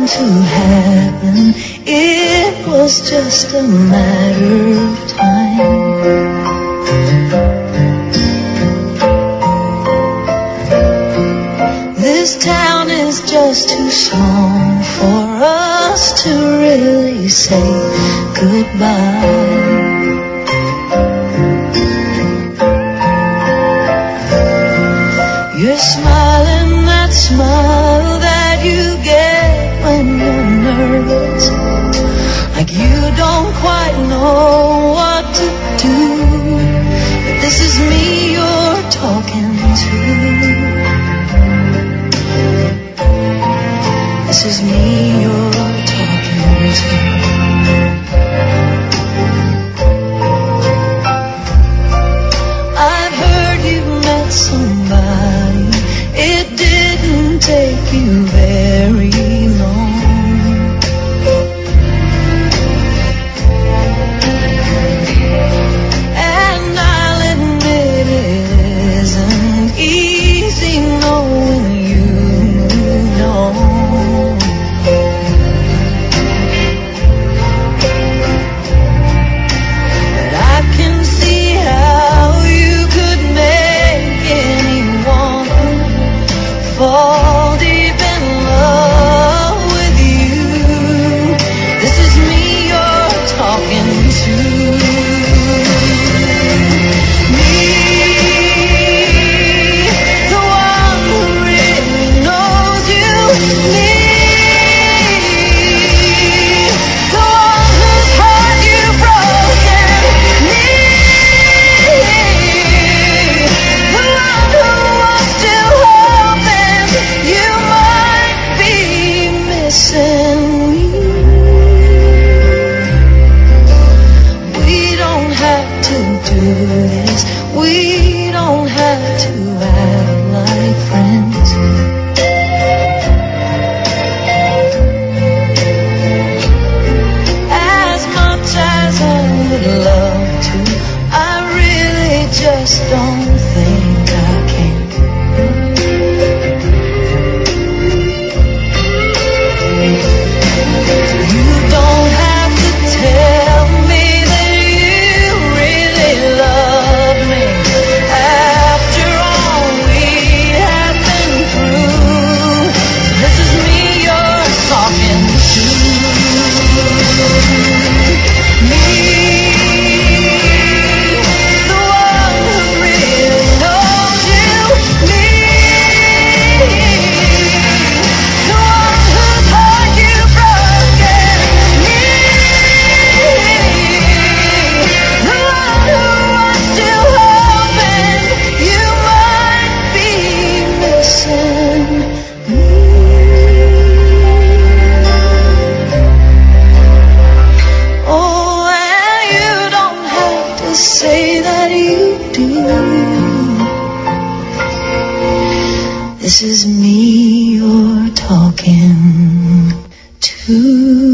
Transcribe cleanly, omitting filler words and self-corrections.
to happen. It was just a matter of time. This town is just too small for us to really say goodbye. You're smiling, that smile that you get when you're nervous, like you don't quite know what to do. But this is me you're talking to. This is me you're talking to. I've heard you met somebody. It didn't take you very long. And I'll admit it isn't easy knowing you moved on. But I can see how you could make anyone fall deep in love with you. This is me you're talking to. Me, the one who really knows you. Me, the one whose heart you've broken. Me, the one who was still hoping you might be missing me. We don't have to do this. We don't have to act like friends. As much as I would love to, I really just don't think I can. You don't have to tell me that you really love me. After all we have been through, this is me you're talking to. Me, the one who really knows you. Me, the one whose heart you've broken. Me, the one who was still hoping you might be missing me. Oh, and you don't have to say that you do. This is me you're talking to.